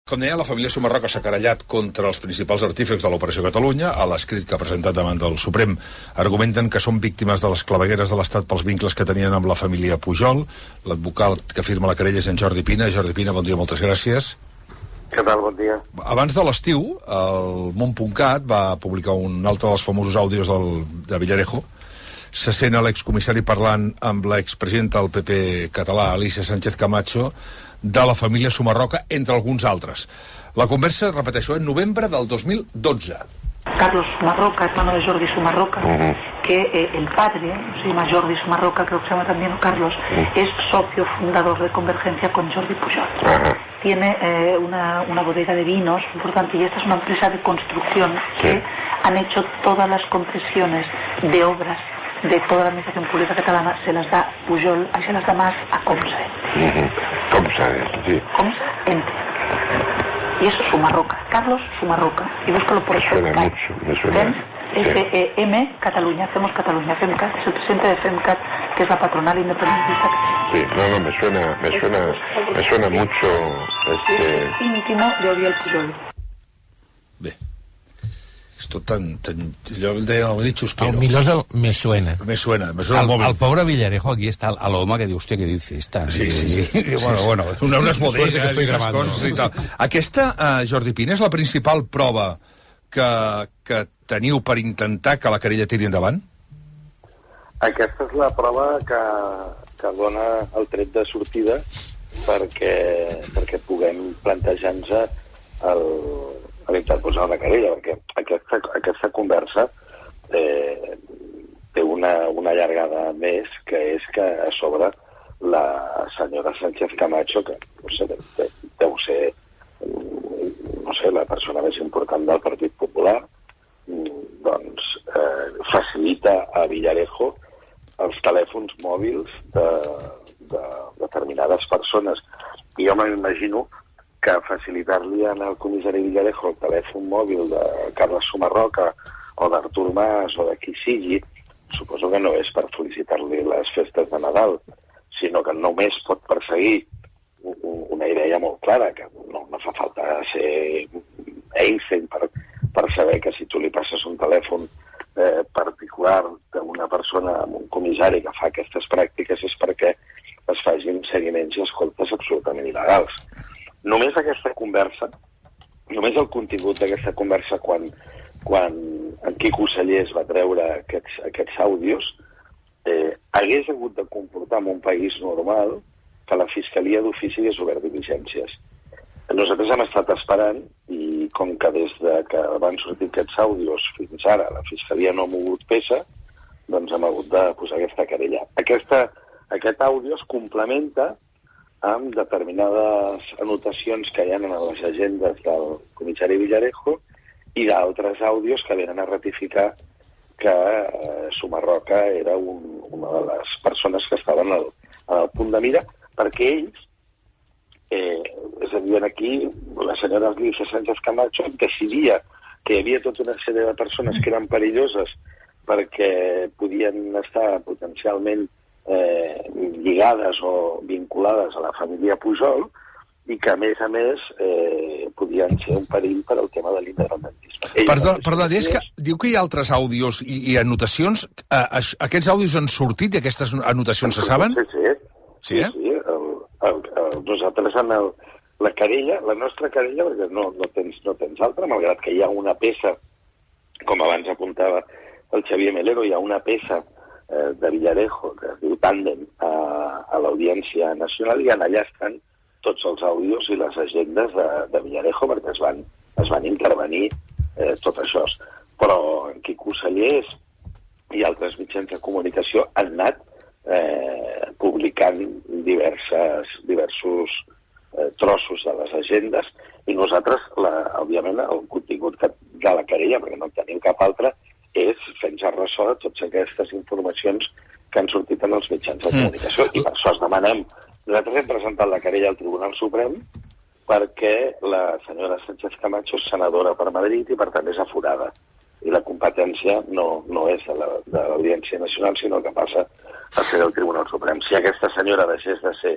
Com deia, la família Sumarroca s'ha querellat contra els principals artífecs de l'Operació Catalunya. A l'escrit que ha presentat davant del Suprem argumenten que són víctimes de les clavegueres de l'Estat pels vincles que tenien amb la família Pujol. L'advocat que firma la querella és en Jordi Pina. Jordi Pina, bon dia, moltes gràcies. Què tal, bon dia. Abans de l'estiu, el Món.cat va publicar un altre dels famosos àudios de Villarejo. Se sent l'excomissari parlant amb l'expresidenta del PP català, Alicia Sánchez Camacho, de la família Sumarroca, entre alguns altres. La conversa, repeteixo, en novembre del 2012. Carlos Sumarroca, hermano de Jordi Sumarroca, que el padre, se llama Jordi Sumarroca, creo que se llama también Carlos, es socio fundador de Convergencia con Jordi Pujol. Tiene una bodega de vinos importante y esta es una empresa de construcción que han hecho todas las concesiones de obras de toda la administración pública catalana, se las da Pujol, ahí se las da más a Comsa. Comsa, sí. Comsa, ente. Y eso es Sumarroca, Carlos Sumarroca. Y búscalo por eso. Me suena mucho, me suena. FEM Cataluña, hacemos Cataluña, FEMCAT, es el presidente de FEMCAT, que es la patronal independentista. Sí, me suena mucho. Es íntimo de Oriol Pujol. Bé. Esto tan yo he dicho el Milós me suena el pobre Villarejo aquí está al home que diu, hòstia, què dice? Sí. Bueno, unes bodegues i unes coses i tal. Aquesta, Jordi Pina, és la principal prova que teniu per intentar que la querella tiri endavant? Aquesta és la prova que dona el tret de sortida perquè puguem plantejar-nos l'interposar una querella, perquè aquesta conversa té una llargada més, que és que a sobre la senyora Sánchez Camacho, que deu ser la persona més important del Partit Popular, doncs facilita a Villarejo els telèfons mòbils de determinades persones. I jo m'imagino que facilitar-li al comissari Villarejo el telèfon mòbil de Carles Sumarroca o d'Artur Mas o de qui sigui, suposo que no és per felicitar-li les festes de Nadal, sinó que només pot perseguir una idea molt clara, que no fa falta ser Einstein per saber que si tu li passes un telèfon particular d'una persona amb un comissari que fa aquestes pràctiques és perquè es facin seguiments i escoltes absolutament il·legals. Només aquesta conversa, només el contingut d'aquesta conversa quan en Quico Sallés va treure aquests àudios, hagués hagut de comportar en un país normal que la Fiscalia d'Ofici hagués obert diligències. Nosaltres hem estat esperant i com que des que van sortir aquests àudios fins ara la Fiscalia no ha mogut peça, doncs hem hagut de posar aquesta querella. Aquest àudio es complementa amb determinades anotacions que hi ha en les agendes del comissari Villarejo i d'altres àudios que venen a ratificar que Sumarroca era una de les persones que estaven al punt de mira, perquè ells, és a dir, aquí la senyora Alicia Sánchez Camacho decidia que hi havia tota una sèrie de persones que eren perilloses perquè podien estar potencialment lligades o vinculades a la família Pujol i que, a més, podien ser un perill per al tema de l'independentisme. Perdó, diu que hi ha altres àudios i anotacions. Aquests àudios han sortit i aquestes anotacions se saben? Sí. Nosaltres en la querella, la nostra querella, perquè no tens altra, malgrat que hi ha una peça, com abans apuntava el Xavier Melero, hi ha una peça de Villarejo, que es diu Tàndem, a l'Audiència Nacional, i allà estan tots els àudios i les agendes de Villarejo, perquè es van intervenir tot això. Però en Quico Sallés i altres mitjans de comunicació han anat publicant diversos trossos de les agendes i nosaltres, òbviament, el contingut de la querella, perquè no en tenim cap altre, és fer-nos ressò de totes aquestes informacions que han sortit en els mitjans de comunicació. I per això es demanem. Nosaltres hem presentat la querella al Tribunal Suprem perquè la senyora Sánchez Camacho és senadora per Madrid i, per tant, és aforada. I la competència no és de l'Audiència Nacional, sinó que passa a ser del Tribunal Suprem. Si aquesta senyora deixés de ser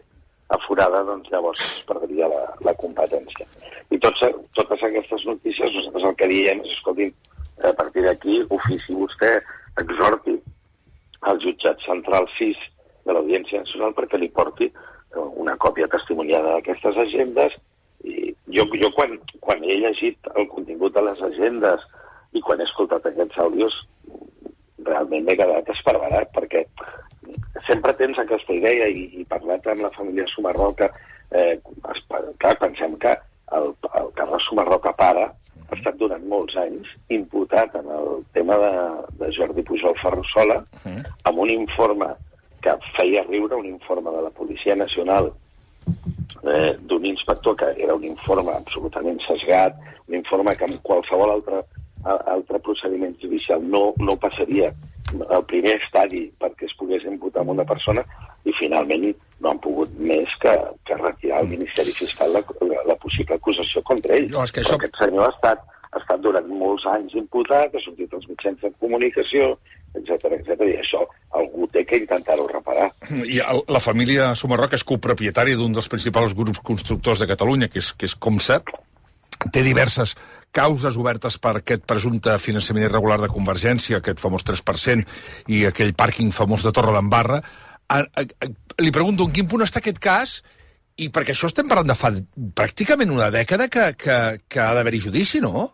aforada, doncs llavors es perdria la competència. I totes aquestes notícies, nosaltres el que diem és, escolti'm, a partir d'aquí, ofici vostè, exhorti al jutjat central 6 de l'Audiència Nacional perquè li porti una còpia testimoniada d'aquestes agendes. I jo quan he llegit el contingut de les agendes i quan he escoltat aquests àudios, realment m'he quedat esparverat, perquè sempre tens aquesta idea, i parlat amb la família Sumarroca, clar, pensem que el Carles Sumarroca pare ha estat durant molts anys imputat en el tema de Jordi Pujol Ferrusola, amb un informe que feia riure, un informe de la Policia Nacional d'un inspector que era un informe absolutament sesgat, un informe que amb qualsevol altre procediment judicial no passaria el primer estadi perquè es pogués imputar amb una persona, i finalment no han pogut més que retirar al Ministeri Fiscal la possible acusació contra ell. No, és que això... Però aquest senyor ha estat durant molts anys imputat, ha sortit als mitjans de comunicació, etc, i això algú té que intentar-ho reparar. I la família Sumarroca és copropietària d'un dels principals grups constructors de Catalunya, que és Comsa, té diverses causes obertes per aquest presumpte finançament irregular de Convergència, aquest famós 3%, i aquell pàrquing famós de Torredembarra. Li pregunto en quin punt està aquest cas, i perquè això estem parlant de fa pràcticament una dècada que ha d'haver-hi judici, no?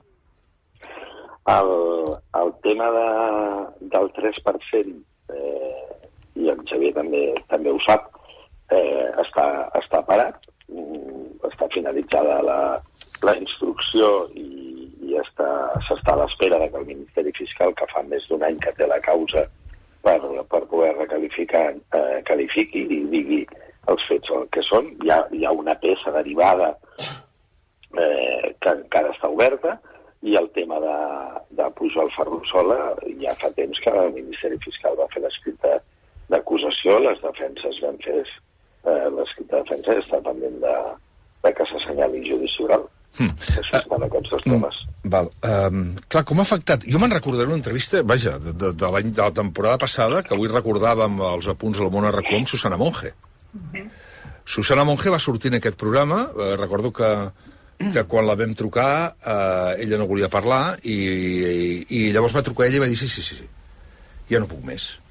El tema del 3%, i el Xavier també ho sap, està parat, està finalitzada la instrucció i s'està a l'espera que el Ministeri Fiscal, que fa més d'un any que té la causa per poder qualifiqui i digui els fets el que són. Hi ha una peça derivada que encara està oberta, i el tema de Pujol Ferrusola ja fa temps que el Ministeri Fiscal va fer l'escrit d'acusació, les defenses van fer l'escrit de defensa, i està pendent de que s'assenyali judici oral. Això estan aquests dos temes. Val. Clar, com ha afectat... Jo me'n recordaré una entrevista, vaja, de la temporada passada, que avui recordàvem els apunts del Món Arracó amb Susana Monge. Susana Monge va sortir en aquest programa, recordo que quan la vam trucar ella no volia parlar, i llavors va trucar ella i va dir sí, ja no puc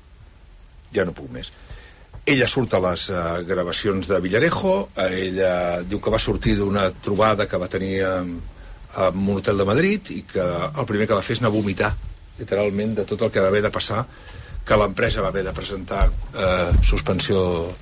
més. Ella surt a les gravacions de Villarejo, ella diu que va sortir d'una trobada que va tenir en un hotel de Madrid, i que el primer que va fer és anar a vomitar, literalment, de tot el que va haver de passar, que l'empresa va haver de presentar suspensió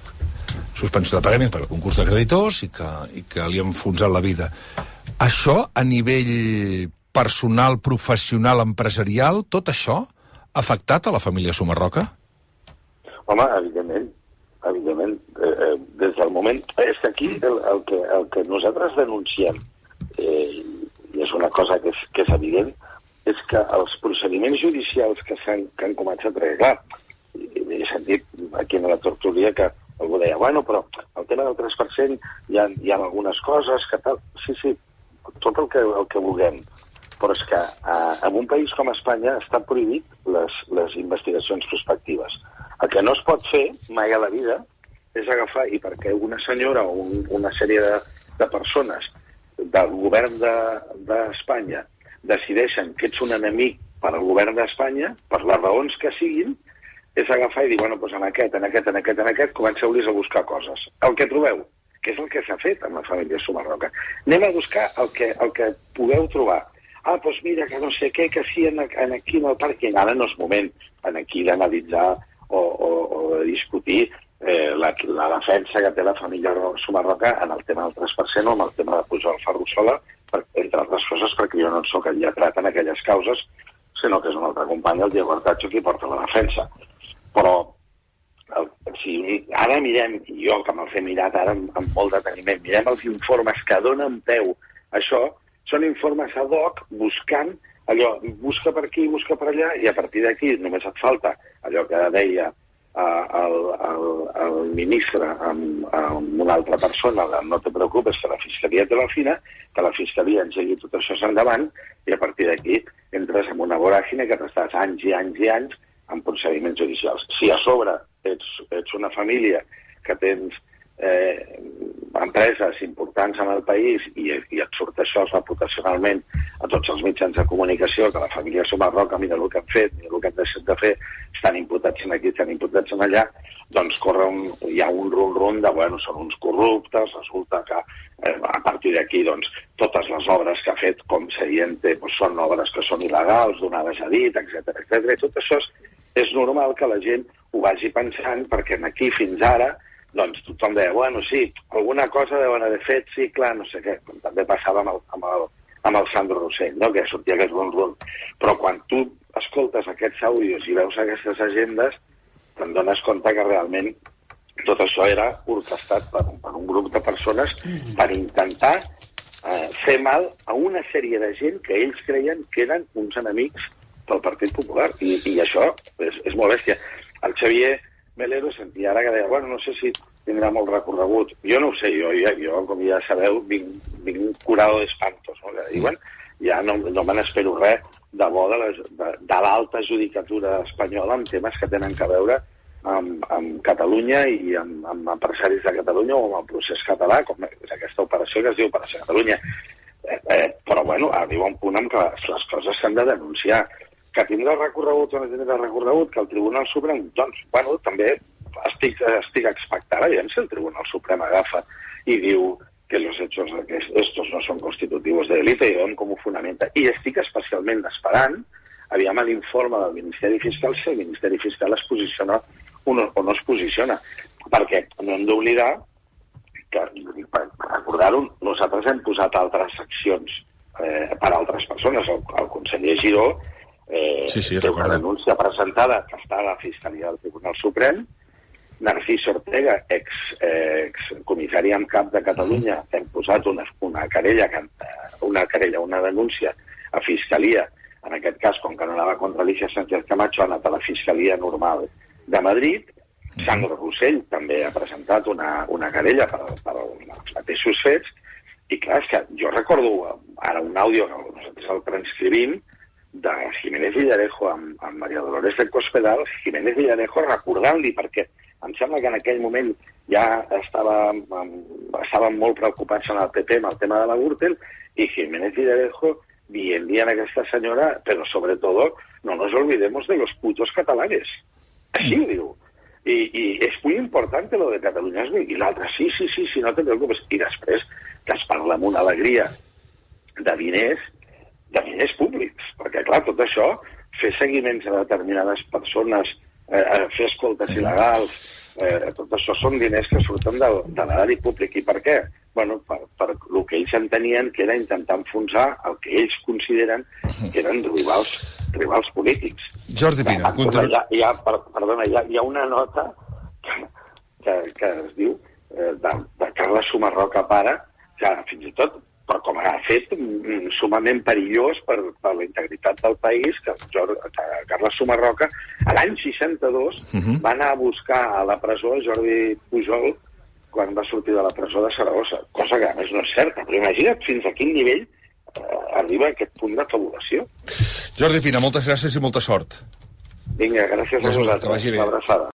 de pagaments per al concurs de creditors i que li ha enfonsat la vida. Això, a nivell personal, professional, empresarial, tot això ha afectat a la família Sumarroca? Home, evidentment, des del moment... És que aquí el que nosaltres denunciem, i és una cosa que és evident, és que els procediments judicials que han començat a treure, he sentit aquí en la tertúlia que algú deia, bueno, però el tema del 3% hi ha algunes coses que tal... Sí, tot el que vulguem, però és que en un país com Espanya està prohibit les investigacions prospectives. El que no es pot fer mai a la vida és agafar, i perquè una senyora o una sèrie de persones del govern d'Espanya decideixen que ets un enemic per al govern d'Espanya, per les raons que siguin, és agafar i dir, bueno, doncs en aquest, comenceu-los a buscar coses. El que trobeu, que és el que s'ha fet amb la família Sumarroca. Anem a buscar el que pugueu trobar. Doncs mira, que no sé què, que sí, aquí en el pàrquing. Ara no és moment aquí d'analitzar o de discutir la defensa que té la família Sumarroca en el tema del 3% o en el tema de Pujol Ferrusola, entre altres coses perquè jo no soc el lletrat en aquelles causes, sinó que és un altre company, el Diego Artacho, qui porta la defensa. Però si ara mirem, i jo que me'ls he mirat ara amb molt deteniment, mirem els informes que donen peu a això, són informes ad hoc buscant allò, busca per aquí, busca per allà, i a partir d'aquí només et falta allò que deia el ministre amb una altra persona, no te preocupes, que la Fiscalia te l'afina, que la Fiscalia engegui tot això endavant, i a partir d'aquí entres en una voràgine que t'estàs anys i anys i anys en procediments judicials. Si a sobre ets una família que tens empreses importants en el país i et surt això reputacionalment a tots els mitjans de comunicació, que la família Sumarroca, mira el que han fet, mira el que han deixat de fer, estan imputats aquí, estan imputats allà, doncs hi ha un rum-rum de, bueno, són uns corruptes, resulta que a partir d'aquí, doncs, totes les obres que ha fet com Sediente doncs, són obres que són il·legals, donades a dit, etc. I tot això és normal que la gent ho vagi pensant, perquè aquí fins ara doncs tothom deia, bueno, sí, alguna cosa deuen haver fet, sí, clar, no sé què, com també passava amb el Sandro Rossell, no?, que sortia aquest rum-rum. Però quan tu escoltes aquests àudios i veus aquestes agendes, te'n dones compte que realment tot això era orquestat per un grup de persones per intentar fer mal a una sèrie de gent que ells creien que eren uns enemics del Partit Popular. I això és molt bèstia. El Xavier Melero sentia ara que deia, bueno, no sé si tindrà molt recorregut. Jo no ho sé, jo com ja sabeu, vinc curado d'espantos, no? Que diuen, ja no me n'espero res de bo de l'alta judicatura espanyola en temes que tenen a veure amb Catalunya i amb empresaris de Catalunya o amb el procés català, com és aquesta operació que es diu Operació Catalunya. Però, bueno, arriba un punt en què les coses s'han de denunciar. Que tindrà recorregut o no tindrà recorregut, que el Tribunal Suprem, doncs, bueno, també estic expectant, aviam si el Tribunal Suprem agafa i diu que los hechos estos no son constitutivos de delito i veiem com ho fonamenta. I estic especialment esperant, aviam l'informe del Ministeri Fiscal, si el Ministeri Fiscal es posiciona o no es posiciona. Perquè no hem d'oblidar que, per recordar-ho, nosaltres hem posat altres accions per a altres persones. El conseller Giró té una denúncia presentada que està a la Fiscalia del Tribunal Suprem. Narcís Ortega, excomissari en cap de Catalunya, hem posat una querella, una denúncia a Fiscalia. En aquest cas, com que no anava contra Alicia Sánchez Camacho, ha anat a la Fiscalia Normal de Madrid. Sandro Rossell també ha presentat una querella per els mateixos fets. I clar, és que jo recordo ara un àudio que nosaltres el transcrivim de Jiménez Villarejo amb María Dolores del Cospedal, Jiménez Villarejo recordant-li, perquè em sembla que en aquell moment ja estaven molt preocupats en el PP amb el tema de la Gürtel, i Jiménez Villarejo dient-li a aquesta senyora, però sobretot, no nos olvidemos de los putos catalanes. Així ho diu. I és muy importante lo de Catalunya. I l'altre, sí, no te preocupes. I després que es parla amb una alegria de diners públics, perquè, clar, tot això, fer seguiments a determinades persones, fer escoltes il·legals, tot això són diners que surten de l'erari públic. I per què? Bueno, per el que ells entenien que era intentar enfonsar el que ells consideren que eren rivals polítics. Jordi Pina, perdona, hi ha una nota que es diu de Carles Sumarroca pare, que fins i tot, però com ha fet, sumament perillós per la integritat del país, que Carles Sumarroca, a l'any 62, va anar a buscar a la presó Jordi Pujol quan va sortir de la presó de Saragossa, cosa que a més no és certa, però imagina't fins a quin nivell arriba aquest punt de fabulació. Jordi Pina, moltes gràcies i molta sort. Vinga, gràcies a vosaltres. Una abraçada.